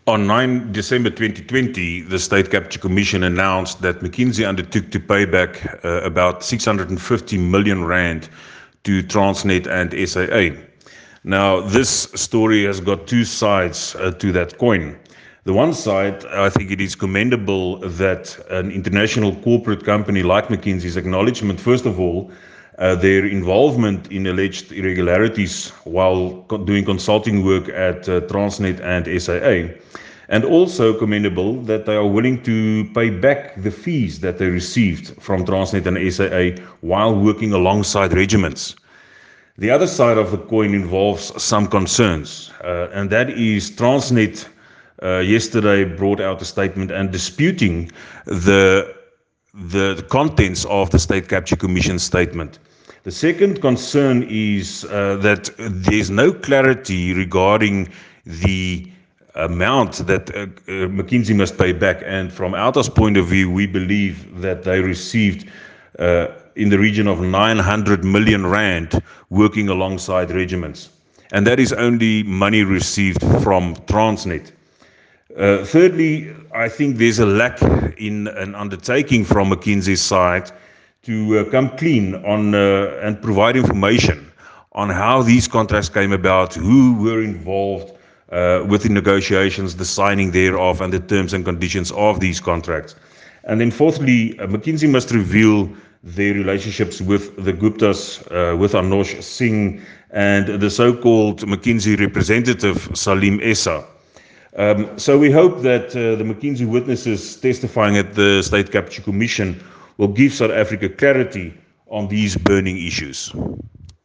On 9 December 2020, the State Capture Commission announced that McKinsey undertook to pay back about 650 million rand to Transnet and SAA. Now, this story has got two sides to that coin. The one side, I think it is commendable that an international corporate company like McKinsey's acknowledgement, first of all, their involvement in alleged irregularities while doing consulting work at Transnet and SAA. And also commendable that they are willing to pay back the fees that they received from Transnet and SAA while working alongside regiments. The other side of the coin involves some concerns, and that is Transnet yesterday brought out a statement and disputing the contents of the State Capture Commission statement. The second concern is that there's no clarity regarding the amount that McKinsey must pay back, and from Alta's point of view, we believe that they received in the region of 900 million rand working alongside regiments, and that is only money received from Transnet. Thirdly, I think there's a lack in an undertaking from McKinsey's side to come clean on and provide information on how these contracts came about, who were involved with the negotiations, the signing thereof, and the terms and conditions of these contracts. And then fourthly, McKinsey must reveal their relationships with the Guptas, with Anush Singh, and the so-called McKinsey representative, Salim Essa. So we hope that the McKinsey witnesses testifying at the State Capture Commission will give South Africa clarity on these burning issues.